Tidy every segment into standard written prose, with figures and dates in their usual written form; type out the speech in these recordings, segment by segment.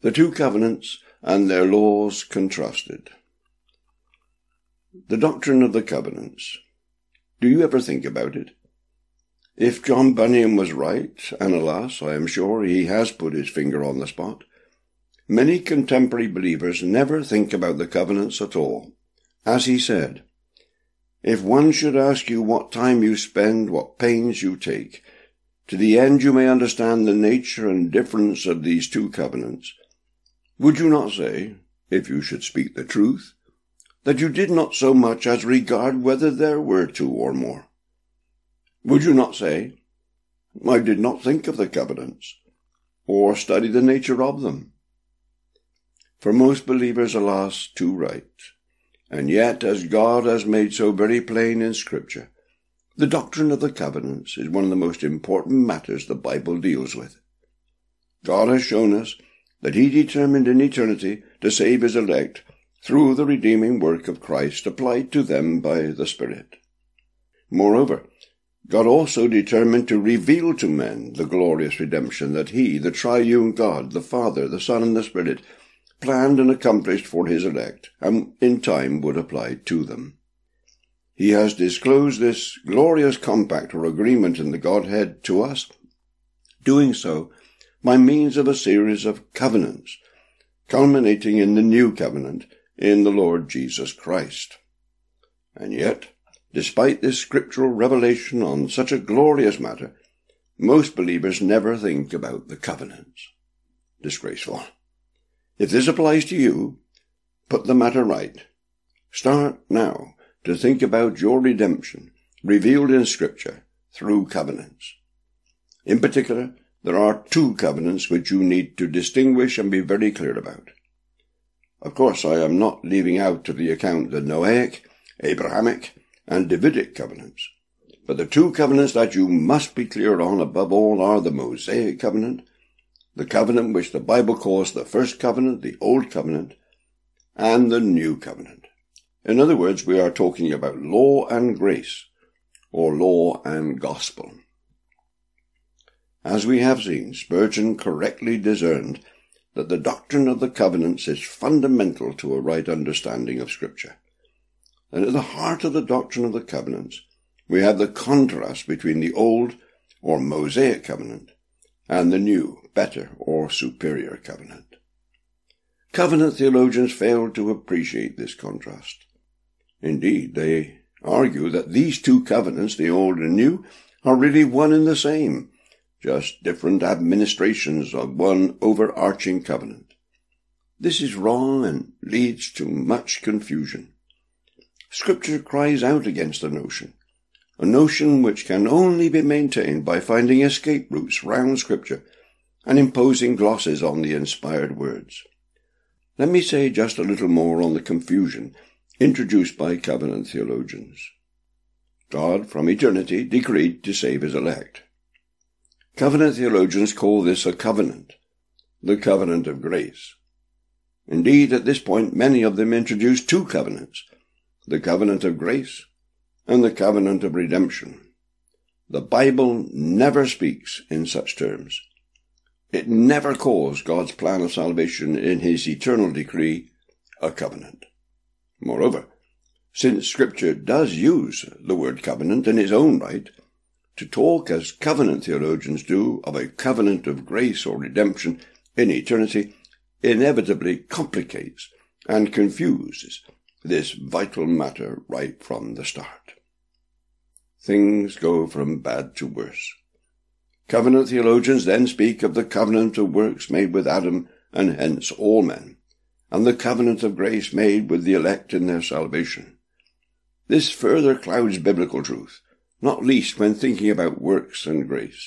The two covenants and their laws contrasted. The doctrine of the covenants. Do you ever think about it? If John Bunyan was right, and alas, I am sure he has put his finger on the spot, many contemporary believers never think about the covenants at all. As he said, "If one should ask you what time you spend, what pains you take, to the end you may understand the nature and difference of these two covenants, would you not say, if you should speak the truth, that you did not so much as regard whether there were two or more? Would you not say, I did not think of the covenants, or study the nature of them?" For most believers, alas, too right. And yet, as God has made so very plain in Scripture, the doctrine of the covenants is one of the most important matters the Bible deals with. God has shown us that he determined in eternity to save his elect through the redeeming work of Christ applied to them by the Spirit. Moreover, God also determined to reveal to men the glorious redemption that he, the triune God, the Father, the Son, and the Spirit, planned and accomplished for his elect, and in time would apply to them. He has disclosed this glorious compact or agreement in the Godhead to us, doing so by means of a series of covenants, culminating in the new covenant in the Lord Jesus Christ. And yet, despite this scriptural revelation on such a glorious matter, most believers never think about the covenants. Disgraceful. If this applies to you, put the matter right. Start now to think about your redemption, revealed in Scripture, through covenants. In particular, there are two covenants which you need to distinguish and be very clear about. Of course, I am not leaving out of the account the Noahic, Abrahamic, and Davidic covenants, but the two covenants that you must be clear on above all are the Mosaic covenant, the covenant which the Bible calls the first covenant, the Old Covenant, and the New Covenant. In other words, we are talking about law and grace, or law and gospel. As we have seen, Spurgeon correctly discerned that the doctrine of the covenants is fundamental to a right understanding of Scripture. And at the heart of the doctrine of the covenants, we have the contrast between the old, or Mosaic covenant, and the new, better, or superior covenant. Covenant theologians fail to appreciate this contrast. Indeed, they argue that these two covenants, the old and new, are really one and the same, just different administrations of one overarching covenant. This is wrong and leads to much confusion. Scripture cries out against the notion, a notion which can only be maintained by finding escape routes round Scripture and imposing glosses on the inspired words. Let me say just a little more on the confusion introduced by covenant theologians. God, from eternity, decreed to save his elect. Covenant theologians call this a covenant, the covenant of grace. Indeed, at this point, many of them introduce two covenants, the covenant of grace and the covenant of redemption. The Bible never speaks in such terms. It never calls God's plan of salvation in his eternal decree a covenant. Moreover, since Scripture does use the word covenant in its own right, to talk as covenant theologians do of a covenant of grace or redemption in eternity inevitably complicates and confuses this vital matter right from the start. Things go from bad to worse. Covenant theologians then speak of the covenant of works made with Adam and hence all men, and the covenant of grace made with the elect in their salvation. This further clouds biblical truth, not least when thinking about works and grace.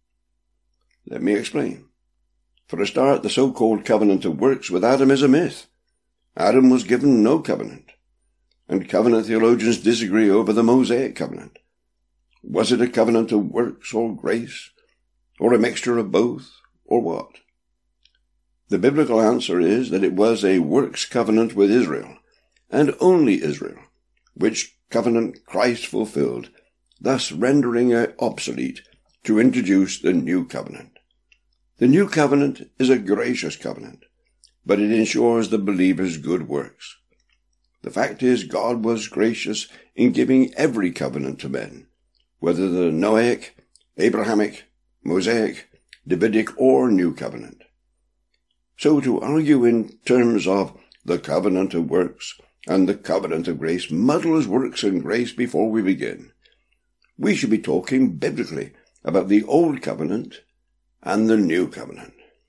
Let me explain. For a start, the so-called covenant of works with Adam is a myth. Adam was given no covenant, and covenant theologians disagree over the Mosaic covenant. Was it a covenant of works or grace, or a mixture of both, or what? The biblical answer is that it was a works covenant with Israel, and only Israel, which covenant Christ fulfilled, thus rendering it obsolete to introduce the new covenant. The new covenant is a gracious covenant, but it ensures the believer's good works. The fact is, God was gracious in giving every covenant to men, whether the Noahic, Abrahamic, Mosaic, Davidic, or New Covenant. So to argue in terms of the covenant of works and the covenant of grace muddles works and grace before we begin. We should be talking biblically about the Old Covenant and the New Covenant.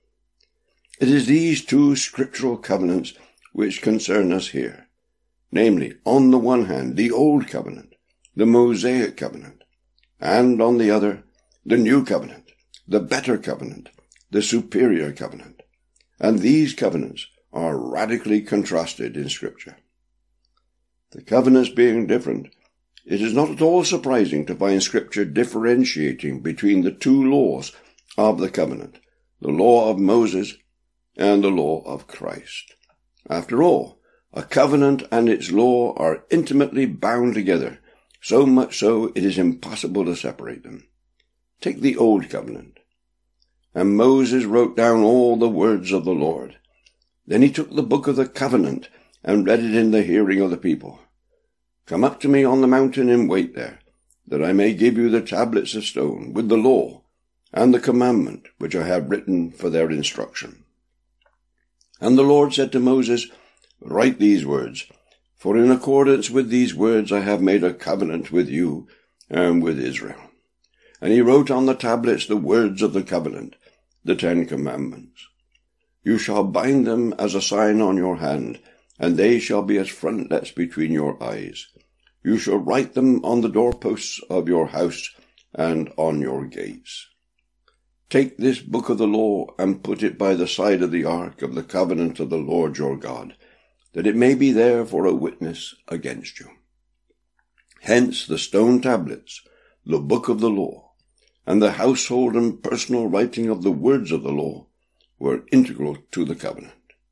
It is these two scriptural covenants which concern us here, namely, on the one hand, the Old Covenant, the Mosaic Covenant, and on the other, the New Covenant, the better covenant, the superior covenant. And these covenants are radically contrasted in Scripture. The covenants being different, it is not at all surprising to find Scripture differentiating between the two laws of the covenant, the law of Moses and the law of Christ. After all, a covenant and its law are intimately bound together, so much so it is impossible to separate them. Take the Old Covenant. And Moses wrote down all the words of the Lord. Then he took the book of the covenant and read it in the hearing of the people. Come up to me on the mountain and wait there, that I may give you the tablets of stone with the law and the commandment which I have written for their instruction. And the Lord said to Moses, Write these words, for in accordance with these words I have made a covenant with you and with Israel. And he wrote on the tablets the words of the covenant, the 10 Commandments. You shall bind them as a sign on your hand, and they shall be as frontlets between your eyes. You shall write them on the doorposts of your house and on your gates. Take this book of the law and put it by the side of the ark of the covenant of the Lord your God, that it may be there for a witness against you. Hence the stone tablets, the book of the law, and the household and personal writing of the words of the law were integral to the covenant.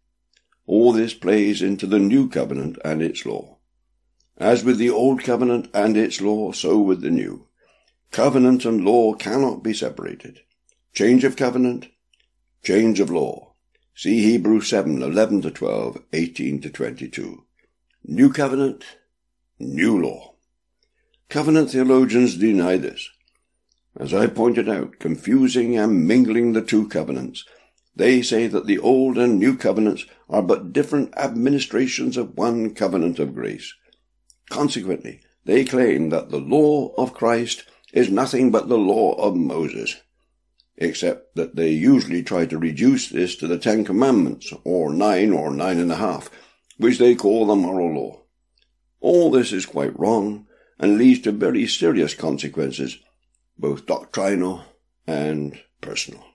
All this plays into the New Covenant and its law. As with the Old Covenant and its law, so with the New. Covenant and law cannot be separated. Change of covenant, change of law. See Hebrews 7, 11-12, 18-22. New covenant, new law. Covenant theologians deny this. As I pointed out, confusing and mingling the two covenants, they say that the Old and New Covenants are but different administrations of one covenant of grace. Consequently, they claim that the law of Christ is nothing but the law of Moses, except that they usually try to reduce this to the 10 Commandments, or 9 or 9.5, which they call the moral law. All this is quite wrong, and leads to very serious consequences, both doctrinal and personal.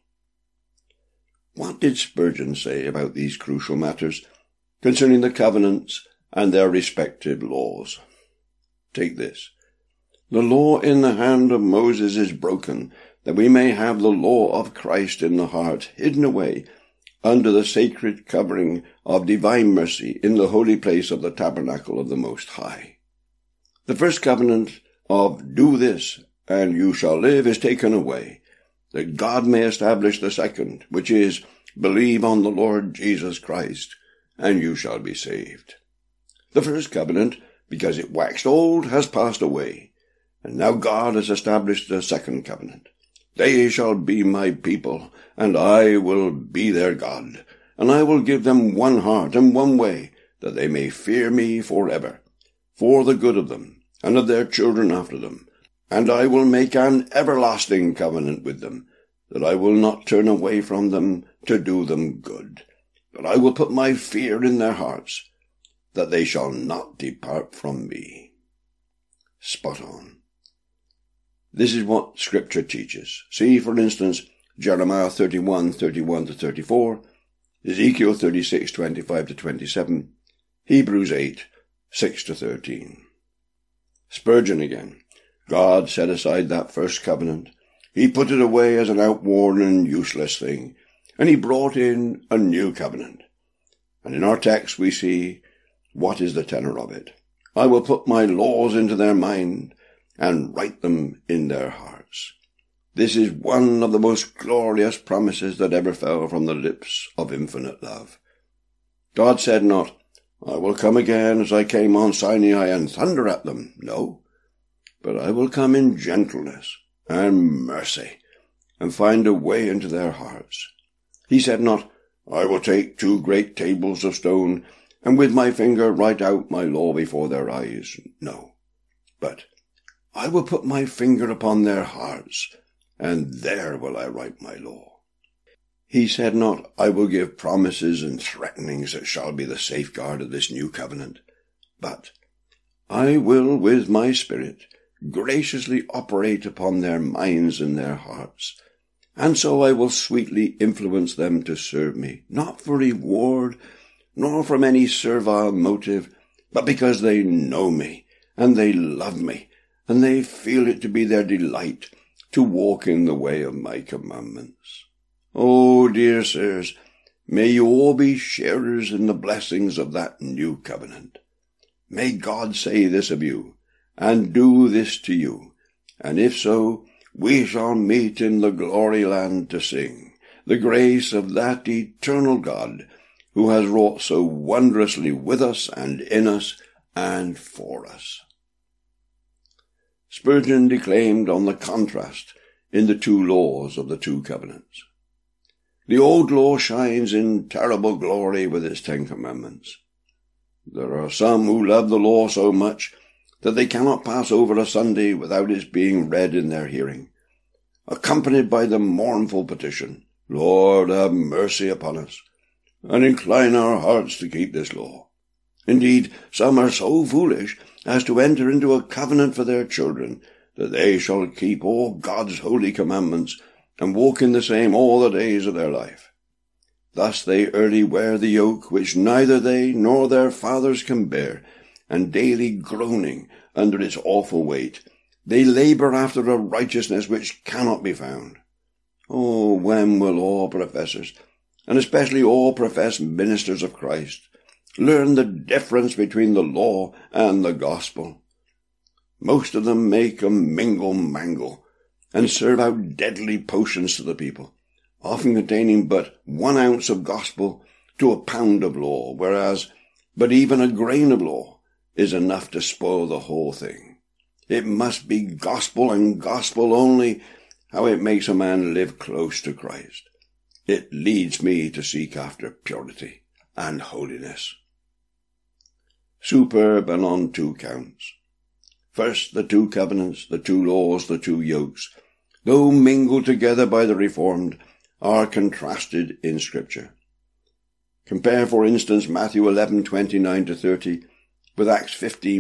What did Spurgeon say about these crucial matters concerning the covenants and their respective laws? Take this. The law in the hand of Moses is broken, that we may have the law of Christ in the heart, hidden away under the sacred covering of divine mercy in the holy place of the tabernacle of the Most High. The first covenant of do this, and you shall live, is taken away, that God may establish the second, which is, believe on the Lord Jesus Christ, and you shall be saved. The first covenant, because it waxed old, has passed away, and now God has established the second covenant. They shall be my people, and I will be their God, and I will give them one heart and one way, that they may fear me forever, for the good of them, and of their children after them. And I will make an everlasting covenant with them, that I will not turn away from them to do them good. But I will put my fear in their hearts, that they shall not depart from me. Spot on. This is what Scripture teaches. See, for instance, Jeremiah 31, 31-34, Ezekiel 36, 25-27, Hebrews 8, 6-13. Spurgeon again. God set aside that first covenant. He put it away as an outworn and useless thing, and he brought in a new covenant. And in our text we see what is the tenor of it. I will put my laws into their mind and write them in their hearts. This is one of the most glorious promises that ever fell from the lips of infinite love. God said not, I will come again as I came on Sinai and thunder at them. No, but I will come in gentleness and mercy and find a way into their hearts. He said not, I will take 2 great tables of stone and with my finger write out my law before their eyes. No, but I will put my finger upon their hearts, and there will I write my law. He said not, I will give promises and threatenings that shall be the safeguard of this new covenant, but I will with my Spirit graciously operate upon their minds and their hearts, and so I will sweetly influence them to serve me, not for reward, nor from any servile motive, but because they know me, and they love me, and they feel it to be their delight to walk in the way of my commandments. Oh, dear sirs, may you all be sharers in the blessings of that new covenant. May God say this of you, and do this to you, and if so, we shall meet in the glory land to sing the grace of that eternal God who has wrought so wondrously with us and in us and for us. Spurgeon declaimed on the contrast in the 2 laws of the 2 covenants. The old law shines in terrible glory with its 10 commandments. There are some who love the law so much that they cannot pass over a Sunday without its being read in their hearing, accompanied by the mournful petition, Lord, have mercy upon us, and incline our hearts to keep this law. Indeed, some are so foolish as to enter into a covenant for their children, that they shall keep all God's holy commandments, and walk in the same all the days of their life. Thus they early wear the yoke which neither they nor their fathers can bear, and daily groaning under its awful weight, they labour after a righteousness which cannot be found. Oh, when will all professors, and especially all professed ministers of Christ, learn the difference between the law and the gospel? Most of them make a mingle-mangle, and serve out deadly potions to the people, often containing but 1 ounce of gospel to a pound of law, whereas but even a grain of law is enough to spoil the whole thing. It must be gospel and gospel only, how it makes a man live close to Christ. It leads me to seek after purity and holiness. Superb and on 2 counts. First, the 2 covenants, the 2 laws, the 2 yokes, though mingled together by the Reformed, are contrasted in Scripture. Compare, for instance, Matthew 11:29-30 with Acts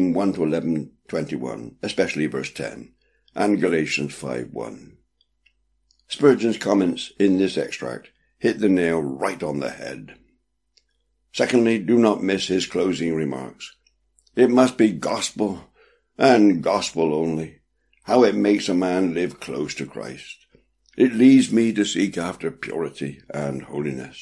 15:1-11:21, especially verse 10, and Galatians 5:1. Spurgeon's comments in this extract hit the nail right on the head. Secondly, do not miss his closing remarks. It must be gospel, and gospel only, how it makes a man live close to Christ. It leads me to seek after purity and holiness.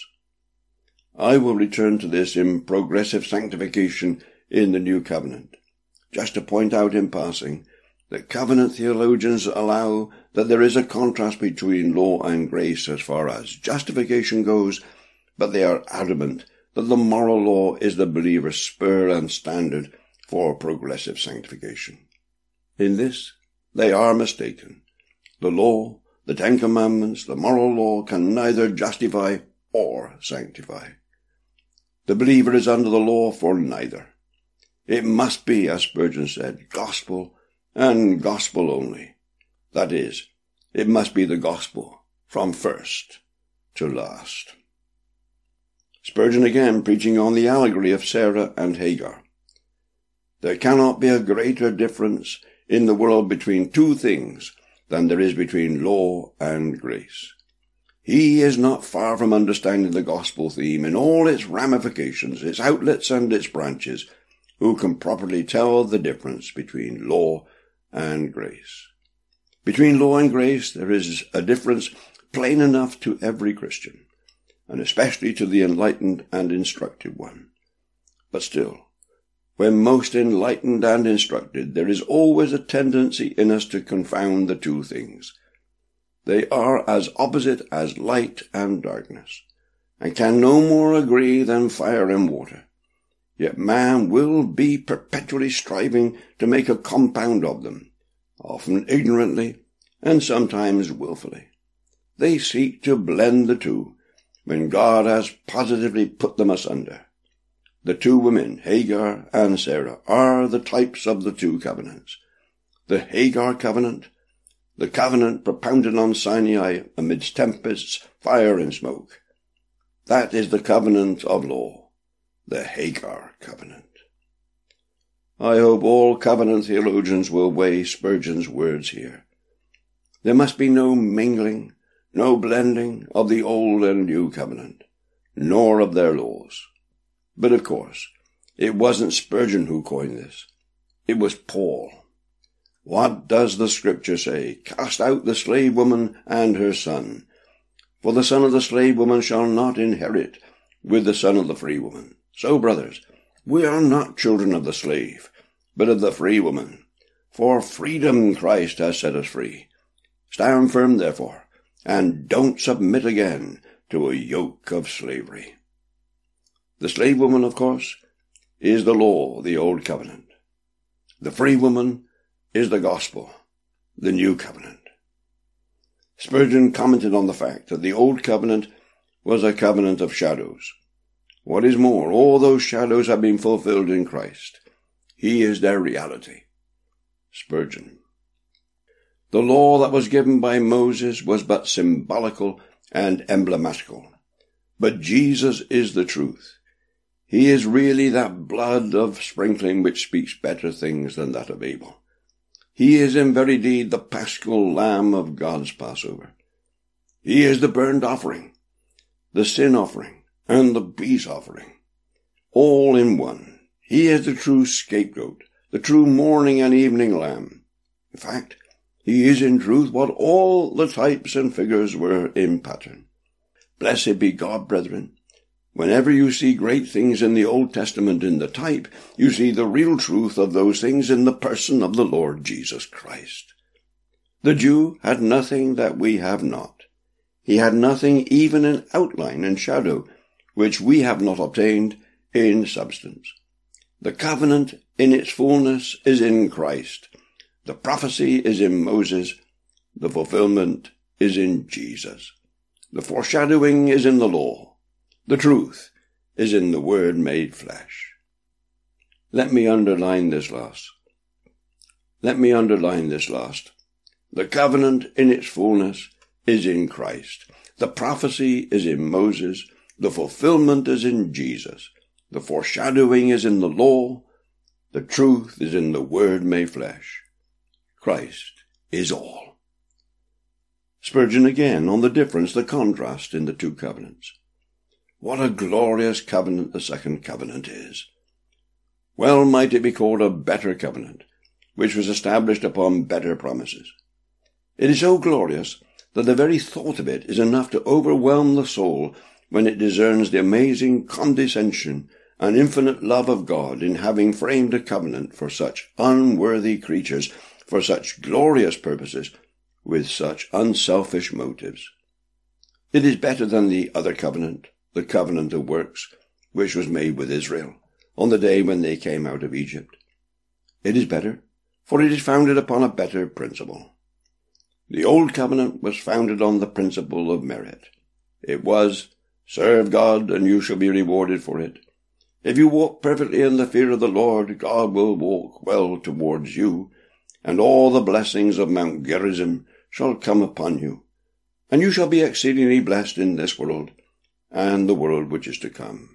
I will return to this in progressive sanctification in the New Covenant, just to point out in passing that covenant theologians allow that there is a contrast between law and grace as far as justification goes, but they are adamant that the moral law is the believer's spur and standard for progressive sanctification. In this, they are mistaken. The law, the 10 Commandments, the moral law can neither justify or sanctify. The believer is under the law for neither. It must be, as Spurgeon said, gospel and gospel only. That is, it must be the gospel from first to last. Spurgeon again preaching on the allegory of Sarah and Hagar. There cannot be a greater difference in the world between 2 things than there is between law and grace. He is not far from understanding the gospel theme in all its ramifications, its outlets and its branches, who can properly tell the difference between law and grace. Between law and grace there is a difference plain enough to every Christian, and especially to the enlightened and instructed one. But still, when most enlightened and instructed, there is always a tendency in us to confound the 2 things. They are as opposite as light and darkness, and can no more agree than fire and water. Yet man will be perpetually striving to make a compound of them, often ignorantly and sometimes willfully. They seek to blend the two, when God has positively put them asunder. The two women, Hagar and Sarah, are the types of the two covenants. The Hagar covenant, the covenant propounded on Sinai amidst tempests, fire and smoke. That is the covenant of law, the Hagar covenant. I hope all covenant theologians will weigh Spurgeon's words here. There must be no mingling, no blending of the old and new covenant, nor of their laws. But of course, it wasn't Spurgeon who coined this. It was Paul. What does the Scripture say? Cast out the slave woman and her son, for the son of the slave woman shall not inherit with the son of the free woman. So, brothers, we are not children of the slave, but of the free woman. For freedom Christ has set us free. Stand firm, therefore, and don't submit again to a yoke of slavery. The slave woman, of course, is the law, the old covenant. The free woman is the gospel, the new covenant. Spurgeon commented on the fact that the old covenant was a covenant of shadows. What is more, all those shadows have been fulfilled in Christ. He is their reality. Spurgeon. The law that was given by Moses was but symbolical and emblematical. But Jesus is the truth. He is really that blood of sprinkling which speaks better things than that of Abel. He is in very deed the paschal lamb of God's Passover. He is the burnt offering, the sin offering, and the peace offering, all in one. He is the true scapegoat, the true morning and evening lamb. In fact, he is in truth what all the types and figures were in pattern. Blessed be God, brethren. Whenever you see great things in the Old Testament in the type, you see the real truth of those things in the person of the Lord Jesus Christ. The Jew had nothing that we have not. He had nothing even in outline and shadow, which we have not obtained in substance. The covenant in its fullness is in Christ. The prophecy is in Moses. The fulfillment is in Jesus. The foreshadowing is in the law. The truth is in the Word made flesh. Let me underline this last. The covenant in its fullness is in Christ. The prophecy is in Moses. The fulfillment is in Jesus. The foreshadowing is in the law. The truth is in the Word made flesh. Christ is all. Spurgeon again on the difference, the contrast in the two covenants. What a glorious covenant the second covenant is. Well might it be called a better covenant, which was established upon better promises. It is so glorious that the very thought of it is enough to overwhelm the soul when it discerns the amazing condescension and infinite love of God in having framed a covenant for such unworthy creatures, for such glorious purposes, with such unselfish motives. It is better than the other covenant, the covenant of works, which was made with Israel on the day when they came out of Egypt. It is better, for it is founded upon a better principle. The old covenant was founded on the principle of merit. It was, serve God, and you shall be rewarded for it. If you walk perfectly in the fear of the Lord, God will walk well towards you, and all the blessings of Mount Gerizim shall come upon you, and you shall be exceedingly blessed in this world, and the world which is to come.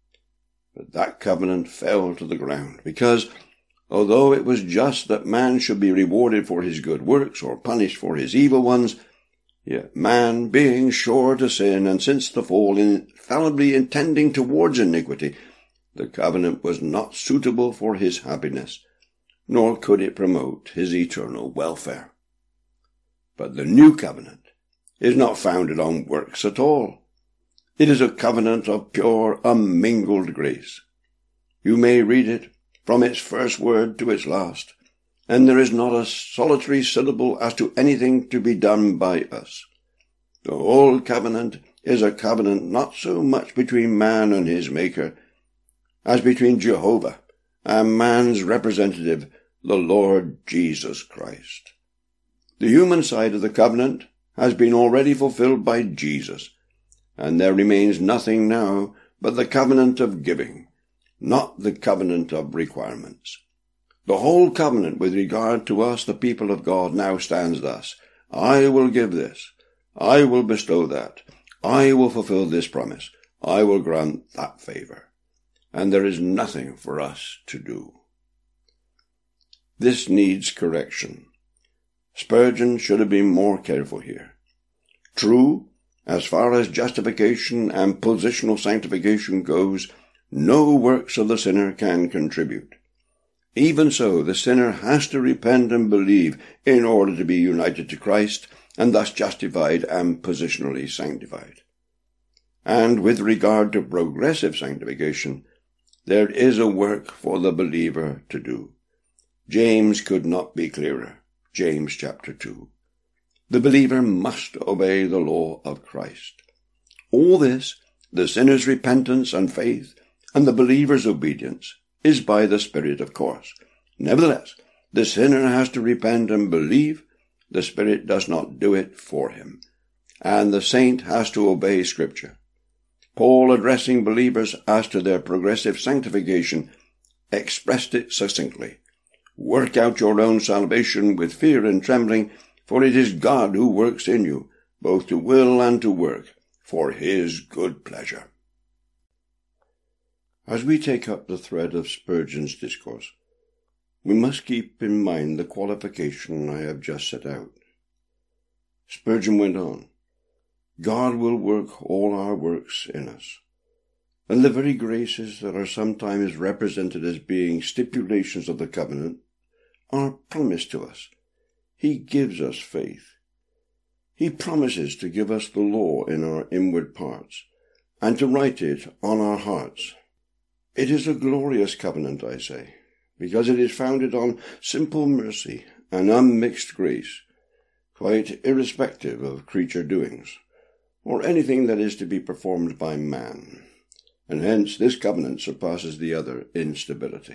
But that covenant fell to the ground, because, although it was just that man should be rewarded for his good works, or punished for his evil ones, yet man, being sure to sin, and since the fall infallibly intending towards iniquity, the covenant was not suitable for his happiness, nor could it promote his eternal welfare. But the new covenant is not founded on works at all. It is a covenant of pure, unmingled grace. You may read it from its first word to its last, and there is not a solitary syllable as to anything to be done by us. The whole covenant is a covenant not so much between man and his Maker as between Jehovah and man's representative, the Lord Jesus Christ. The human side of the covenant has been already fulfilled by Jesus, and there remains nothing now but the covenant of giving, not the covenant of requirements. The whole covenant with regard to us, the people of God, now stands thus: I will give this, I will bestow that, I will fulfill this promise, I will grant that favor. And there is nothing for us to do. This needs correction. Spurgeon should have been more careful here. True, as far as justification and positional sanctification goes, no works of the sinner can contribute. Even so, the sinner has to repent and believe in order to be united to Christ, and thus justified and positionally sanctified. And with regard to progressive sanctification, there is a work for the believer to do. James could not be clearer. James chapter 2. The believer must obey the law of Christ. All this, the sinner's repentance and faith, and the believer's obedience, is by the Spirit, of course. Nevertheless, the sinner has to repent and believe. The Spirit does not do it for him. And the saint has to obey Scripture. Paul, addressing believers as to their progressive sanctification, expressed it succinctly: Work out your own salvation with fear and trembling, for it is God who works in you, both to will and to work, for his good pleasure. As we take up the thread of Spurgeon's discourse, we must keep in mind the qualification I have just set out. Spurgeon went on: God will work all our works in us, and the very graces that are sometimes represented as being stipulations of the covenant are promised to us. He gives us faith. He promises to give us the law in our inward parts, and to write it on our hearts. It is a glorious covenant, I say, because it is founded on simple mercy and unmixed grace, quite irrespective of creature doings, or anything that is to be performed by man, and hence this covenant surpasses the other in stability.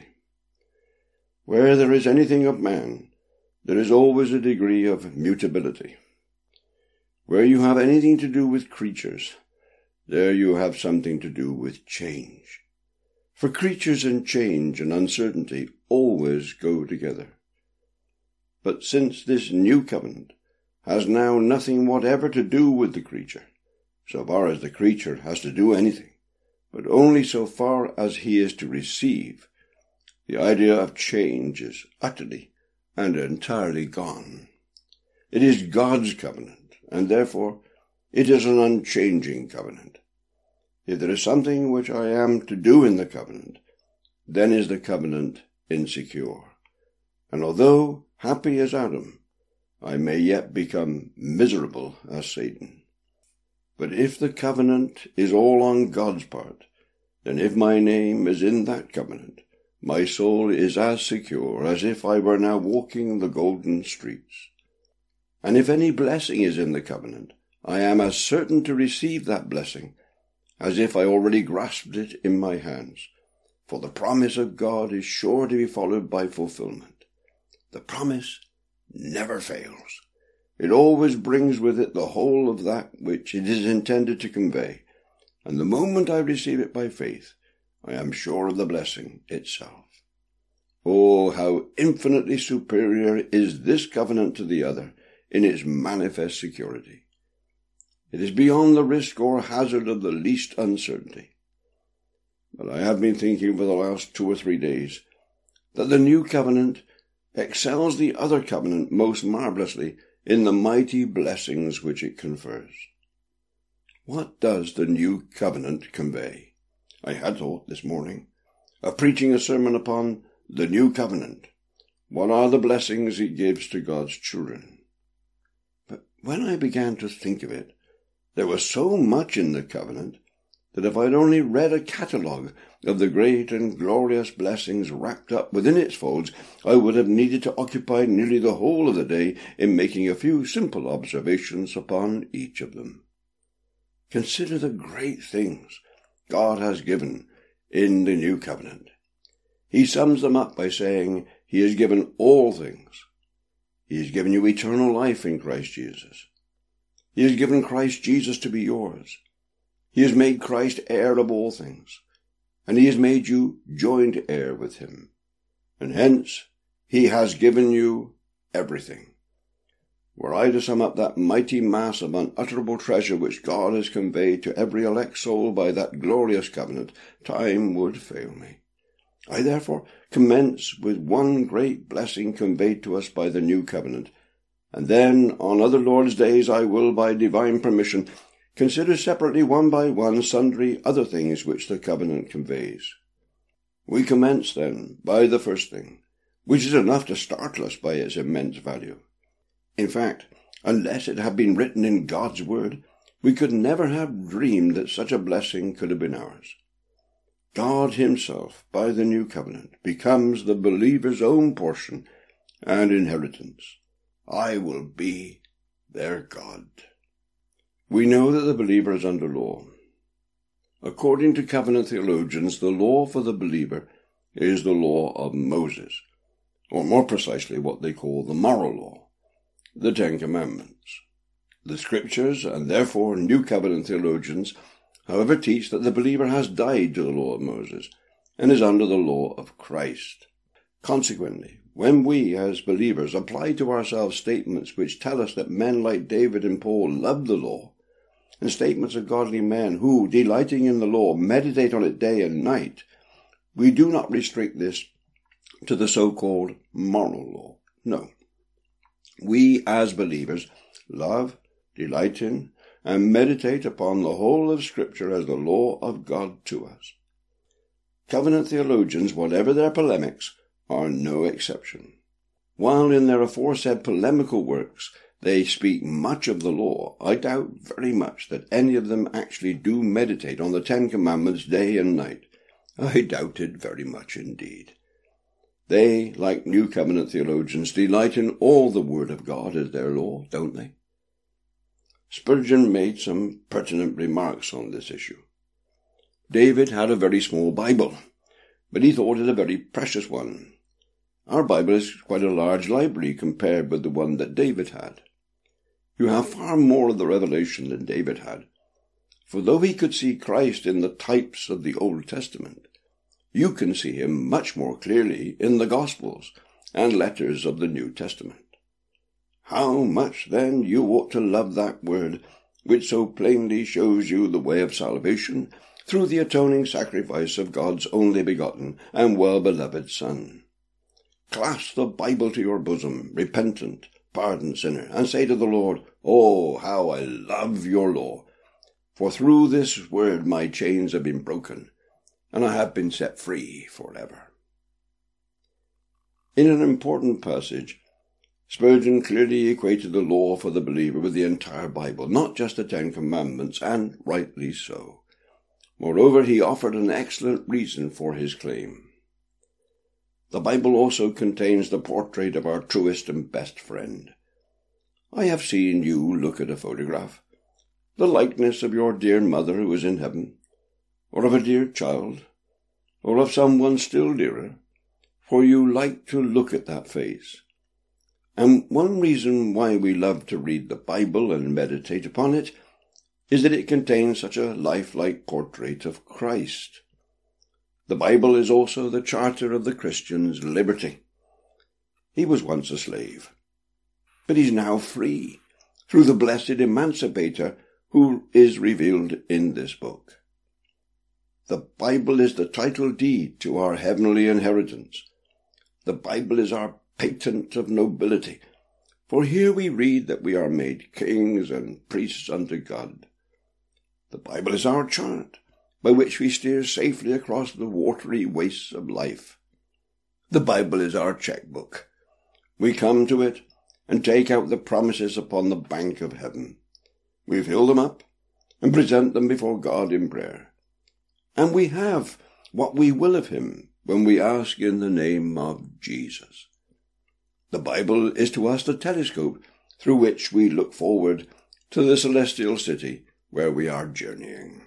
Where there is anything of man, there is always a degree of mutability. Where you have anything to do with creatures, there you have something to do with change. For creatures and change and uncertainty always go together. But since this new covenant has now nothing whatever to do with the creature, so far as the creature has to do anything, but only so far as he is to receive, the idea of change is utterly and entirely gone. It is God's covenant, and therefore it is an unchanging covenant. If there is something which I am to do in the covenant, then is the covenant insecure. And although happy as Adam, I may yet become miserable as Satan. But if the covenant is all on God's part, then if my name is in that covenant, my soul is as secure as if I were now walking the golden streets. And if any blessing is in the covenant, I am as certain to receive that blessing as if I already grasped it in my hands. For the promise of God is sure to be followed by fulfillment. The promise never fails. It always brings with it the whole of that which it is intended to convey, and the moment I receive it by faith, I am sure of the blessing itself. Oh, how infinitely superior is this covenant to the other in its manifest security. It is beyond the risk or hazard of the least uncertainty. But I have been thinking for the last 2 or 3 days that the new covenant excels the other covenant most marvelously in the mighty blessings which it confers. What does the new covenant convey? I had thought this morning of preaching a sermon upon the new covenant. What are the blessings it gives to God's children? But when I began to think of it, there was so much in the covenant that if I'd only read a catalogue of the great and glorious blessings wrapped up within its folds, I would have needed to occupy nearly the whole of the day in making a few simple observations upon each of them. consider the great things God has given in the new covenant. He sums them up by saying he has given all things. He has given you eternal life in Christ Jesus. He has given Christ Jesus to be yours. He has made Christ heir of all things, and he has made you joint heir with him. And hence he has given you everything. Were I to sum up that mighty mass of unutterable treasure which God has conveyed to every elect soul by that glorious covenant, time would fail me. I therefore commence with one great blessing conveyed to us by the new covenant, and then on other Lord's days I will, by divine permission, consider separately one by one sundry other things which the covenant conveys. We commence then by the first thing, which is enough to startle us by its immense value. In fact, unless it had been written in God's word, we could never have dreamed that such a blessing could have been ours. God himself, by the new covenant, becomes the believer's own portion and inheritance. I will be their God. We know that the believer is under law. According to covenant theologians, the law for the believer is the law of Moses, or more precisely what they call the moral law, the Ten Commandments. The Scriptures, and therefore New Covenant theologians, however, teach that the believer has died to the law of Moses and is under the law of Christ. Consequently, when we, as believers, apply to ourselves statements which tell us that men like David and Paul loved the law, and statements of godly men who, delighting in the law, meditate on it day and night, we do not restrict this to the so-called moral law. No. We, as believers, love, delight in, and meditate upon the whole of Scripture as the law of God to us. Covenant theologians, whatever their polemics, are no exception. While in their aforesaid polemical works they speak much of the law, I doubt very much that any of them actually do meditate on the Ten Commandments day and night. I doubt it very much indeed. They, like New Covenant theologians, delight in all the Word of God as their law, don't they? Spurgeon made some pertinent remarks on this issue. David had a very small Bible, but he thought it a very precious one. Our Bible is quite a large library compared with the one that David had. You have far more of the revelation than David had, for though he could see Christ in the types of the Old Testament, you can see him much more clearly in the Gospels and letters of the New Testament. How much, then, you ought to love that word, which so plainly shows you the way of salvation through the atoning sacrifice of God's only begotten and well-beloved Son. Clasp the Bible to your bosom, repentant, pardoned sinner, and say to the Lord, "Oh, how I love your law! For through this word my chains have been broken, and I have been set free forever." In an important passage, Spurgeon clearly equated the law for the believer with the entire Bible, not just the Ten Commandments, and rightly so. Moreover, he offered an excellent reason for his claim. The Bible also contains the portrait of our truest and best friend. I have seen you look at a photograph, the likeness of your dear mother who is in heaven, or of a dear child, or of someone still dearer, for you like to look at that face. And one reason why we love to read the Bible and meditate upon it is that it contains such a lifelike portrait of Christ. The Bible is also the charter of the Christian's liberty. He was once a slave, but he's now free through the blessed emancipator who is revealed in this book. The Bible is the title deed to our heavenly inheritance. The Bible is our patent of nobility, for here we read that we are made kings and priests unto God. The Bible is our chart, by which we steer safely across the watery wastes of life. The Bible is our checkbook. We come to it and take out the promises upon the bank of heaven. We fill them up and present them before God in prayer. And we have what we will of him when we ask in the name of Jesus. The Bible is to us the telescope through which we look forward to the celestial city where we are journeying.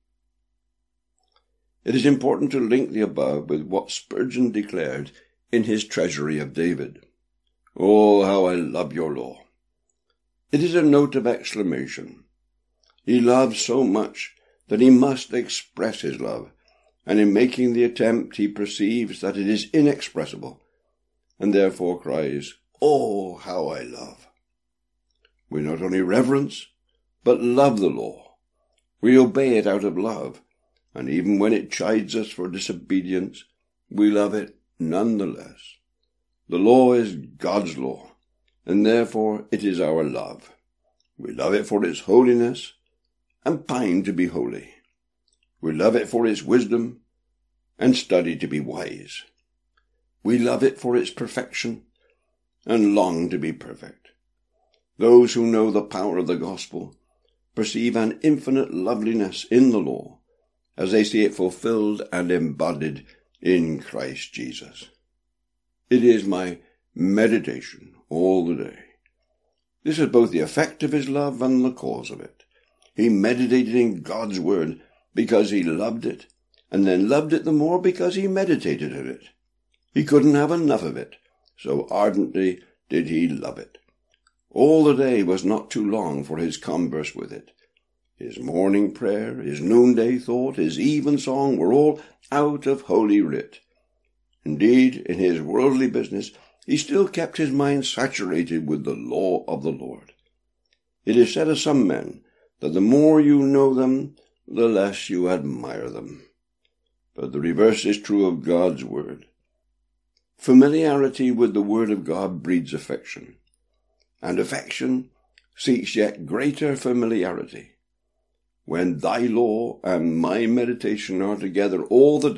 It is important to link the above with what Spurgeon declared in his Treasury of David. "Oh, how I love your law!" It is a note of exclamation. He loves so much that he must express his love, and in making the attempt he perceives that it is inexpressible, and therefore cries, "Oh, how I love!" We not only reverence, but love the law. We obey it out of love, and even when it chides us for disobedience, we love it none the less. The law is God's law, and therefore it is our love. We love it for its holiness, and pine to be holy. We love it for its wisdom, and study to be wise. We love it for its perfection, and long to be perfect. Those who know the power of the gospel perceive an infinite loveliness in the law, as they see it fulfilled and embodied in Christ Jesus. It is my meditation all the day. This is both the effect of his love and the cause of it. He meditated in God's word because he loved it, and then loved it the more because he meditated in it. He couldn't have enough of it, so ardently did he love it. All the day was not too long for his converse with it. His morning prayer, his noonday thought, his evensong were all out of Holy Writ. Indeed, in his worldly business, he still kept his mind saturated with the law of the Lord. It is said of some men that the more you know them, the less you admire them. But the reverse is true of God's word. Familiarity with the word of God breeds affection, and affection seeks yet greater familiarity. When thy law and my meditation are together all the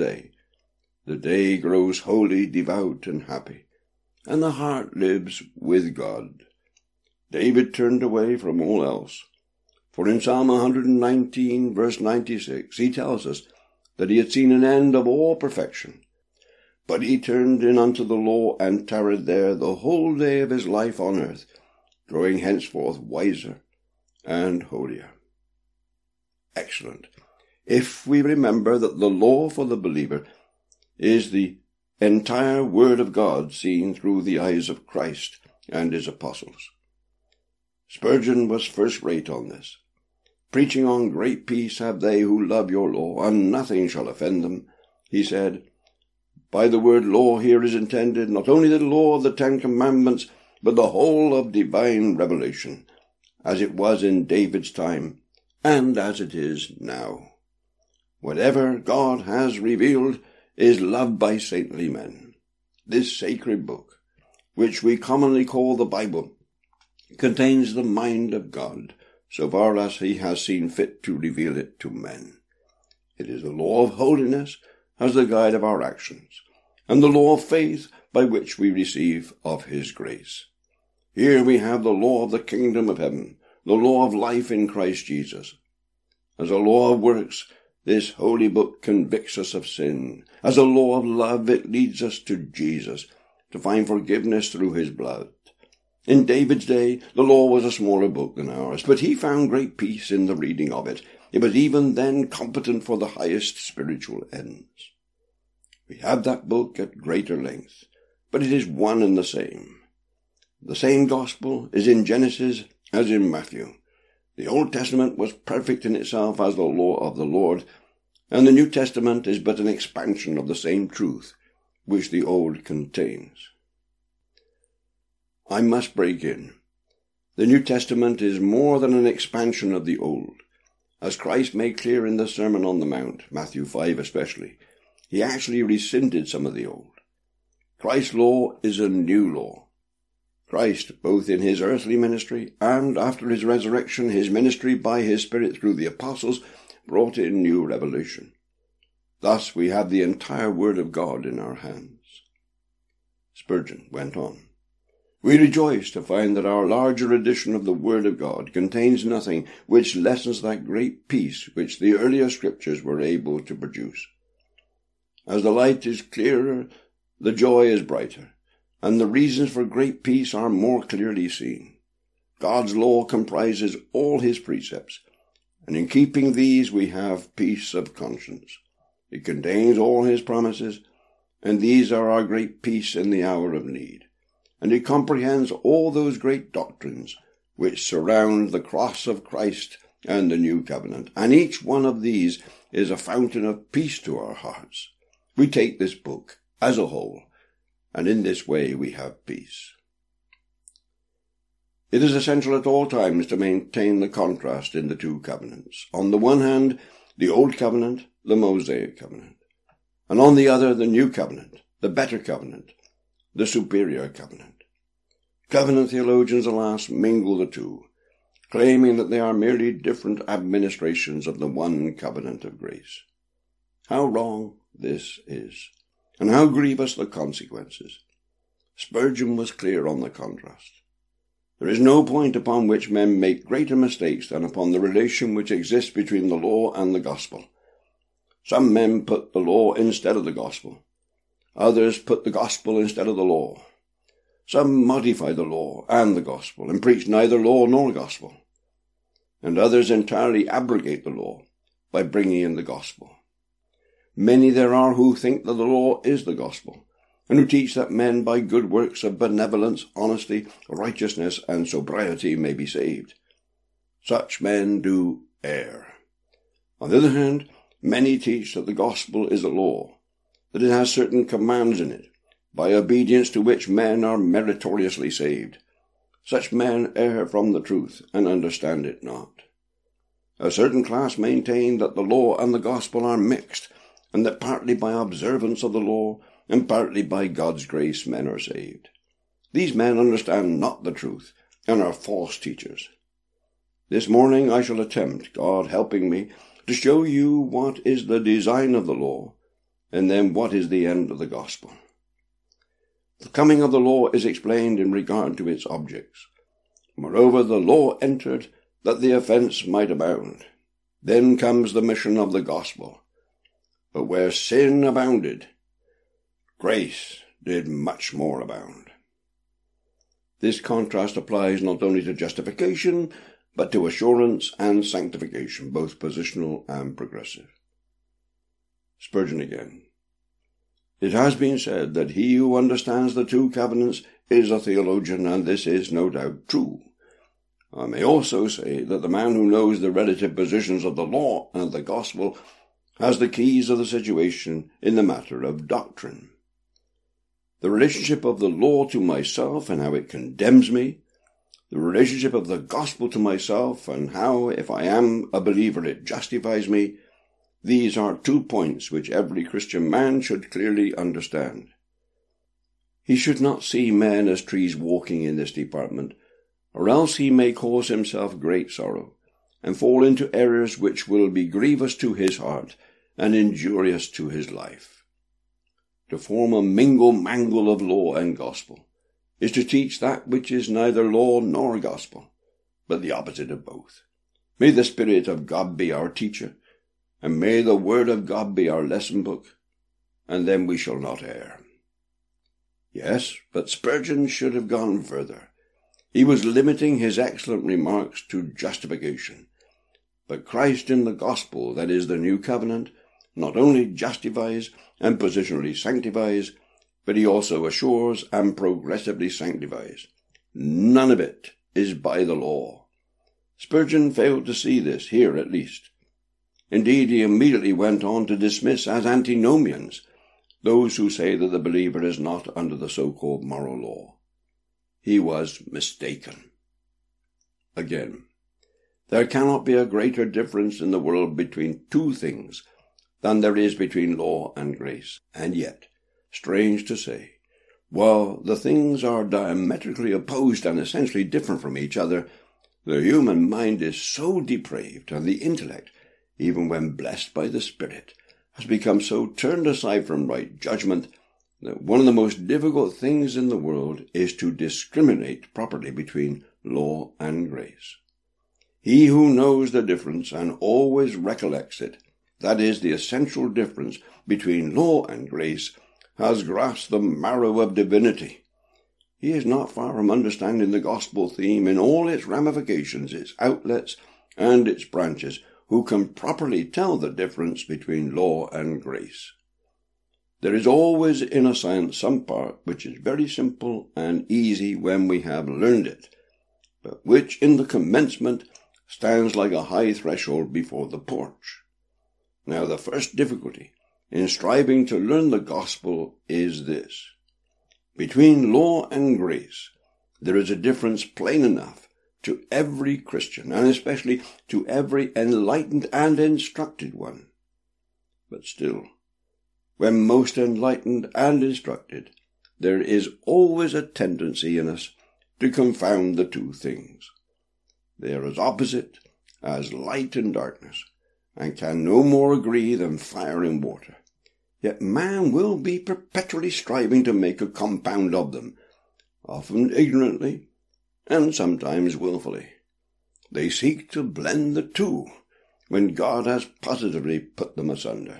day grows holy, devout, and happy, and the heart lives with God. David turned away from all else, for in Psalm 119, verse 96, he tells us that he had seen an end of all perfection. But he turned in unto the law, and tarried there the whole day of his life on earth, growing henceforth wiser and holier. Excellent. If we remember that the law for the believer is the entire Word of God seen through the eyes of Christ and his apostles. Spurgeon was first-rate on this. Preaching on great peace have they who love your law, and nothing shall offend them, he said. By the word law here is intended not only the law of the 10 Commandments, but the whole of divine revelation, as it was in David's time, and as it is now. Whatever God has revealed is loved by saintly men. This sacred book, which we commonly call the Bible, contains the mind of God, so far as he has seen fit to reveal it to men. It is the law of holiness as the guide of our actions, and the law of faith by which we receive of his grace. Here we have the law of the kingdom of heaven, the law of life in Christ Jesus. As a law of works, this holy book convicts us of sin. As a law of love, it leads us to Jesus, to find forgiveness through his blood. In David's day, the law was a smaller book than ours, but he found great peace in the reading of it. It was even then competent for the highest spiritual ends. We have that book at greater length, but it is one and the same. The same gospel is in Genesis as in Matthew. The Old Testament was perfect in itself as the law of the Lord, and the New Testament is but an expansion of the same truth which the Old contains. I must break in. The New Testament is more than an expansion of the Old. As Christ made clear in the Sermon on the Mount, Matthew 5 especially, he actually rescinded some of the Old. Christ's law is a new law. Christ, both in his earthly ministry and after his resurrection, his ministry by his Spirit through the apostles, brought in new revelation. Thus we have the entire Word of God in our hands. Spurgeon went on. We rejoice to find that our larger edition of the Word of God contains nothing which lessens that great peace which the earlier Scriptures were able to produce. As the light is clearer, the joy is brighter, and the reasons for great peace are more clearly seen. God's law comprises all his precepts, and in keeping these we have peace of conscience. It contains all his promises, and these are our great peace in the hour of need. And it comprehends all those great doctrines which surround the cross of Christ and the new covenant, and each one of these is a fountain of peace to our hearts. We take this book as a whole, and in this way we have peace. It is essential at all times to maintain the contrast in the two covenants. On the one hand, the Old Covenant, the Mosaic Covenant, and on the other, the New Covenant, the better covenant, the superior covenant. Covenant theologians, alas, mingle the two, claiming that they are merely different administrations of the one covenant of grace. How wrong this is, and how grievous the consequences. Spurgeon was clear on the contrast. There is no point upon which men make greater mistakes than upon the relation which exists between the law and the gospel. Some men put the law instead of the gospel. Others put the gospel instead of the law. Some modify the law and the gospel, and preach neither law nor gospel. And others entirely abrogate the law by bringing in the gospel. Many there are who think that the law is the gospel, and who teach that men by good works of benevolence, honesty, righteousness, and sobriety may be saved. Such men do err. On the other hand, many teach that the gospel is a law, that it has certain commands in it, by obedience to which men are meritoriously saved. Such men err from the truth, and understand it not. A certain class maintain that the law and the gospel are mixed, and that partly by observance of the law, and partly by God's grace men are saved. These men understand not the truth, and are false teachers. This morning I shall attempt, God helping me, to show you what is the design of the law, and then what is the end of the gospel. The coming of the law is explained in regard to its objects. Moreover, the law entered that the offense might abound. Then comes the mission of the gospel. But where sin abounded, grace did much more abound. This contrast applies not only to justification, but to assurance and sanctification, both positional and progressive. Spurgeon again. It has been said that he who understands the two covenants is a theologian, and this is no doubt true. I may also say that the man who knows the relative positions of the law and the gospel has the keys of the situation in the matter of doctrine. The relationship of the law to myself and how it condemns me, the relationship of the gospel to myself and how, if I am a believer, it justifies me, these are 2 points which every Christian man should clearly understand. He should not see men as trees walking in this department, or else he may cause himself great sorrow, and fall into errors which will be grievous to his heart and injurious to his life. To form a mingle-mangle of law and gospel is to teach that which is neither law nor gospel, but the opposite of both. May the Spirit of God be our teacher, and may the Word of God be our lesson book, and then we shall not err. Yes, but Spurgeon should have gone further. He was limiting his excellent remarks to justification. But Christ in the gospel, that is the new covenant, not only justifies and positionally sanctifies, but he also assures and progressively sanctifies. None of it is by the law. Spurgeon failed to see this, here at least. Indeed, he immediately went on to dismiss as antinomians those who say that the believer is not under the so-called moral law. He was mistaken. Again, there cannot be a greater difference in the world between two things than there is between law and grace. And yet, strange to say, while the things are diametrically opposed and essentially different from each other, the human mind is so depraved, and the intellect, even when blessed by the Spirit, has become so turned aside from right judgment that one of the most difficult things in the world is to discriminate properly between law and grace. He who knows the difference and always recollects it, that is, the essential difference between law and grace, has grasped the marrow of divinity. He is not far from understanding the gospel theme in all its ramifications, its outlets, and its branches, who can properly tell the difference between law and grace. There is always in a science some part which is very simple and easy when we have learned it, but which in the commencement stands like a high threshold before the porch. Now the first difficulty in striving to learn the gospel is this. Between law and grace, there is a difference plain enough to every Christian, and especially to every enlightened and instructed one. But still, when most enlightened and instructed, there is always a tendency in us to confound the two things. They are as opposite as light and darkness, and can no more agree than fire and water. Yet man will be perpetually striving to make a compound of them, often ignorantly, and sometimes wilfully. They seek to blend the two, when God has positively put them asunder.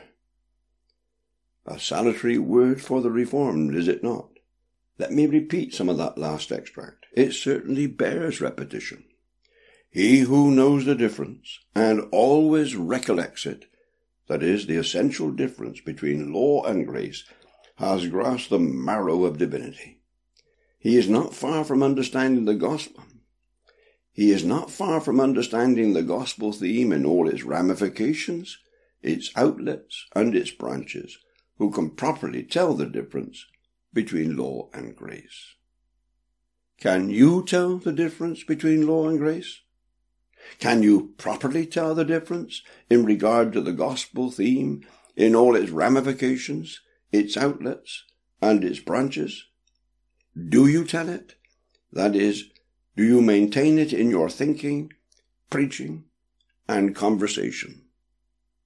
A salutary word for the Reformed, is it not? Let me repeat some of that last extract. It certainly bears repetition. He who knows the difference, and always recollects it, that is, the essential difference between law and grace, has grasped the marrow of divinity. He is not far from understanding the gospel. He is not far from understanding the gospel theme in all its ramifications, its outlets, and its branches, who can properly tell the difference between law and grace. Can you tell the difference between law and grace? Can you properly tell the difference in regard to the gospel theme in all its ramifications, its outlets, and its branches? Do you tell it? That is, do you maintain it in your thinking, preaching, and conversation?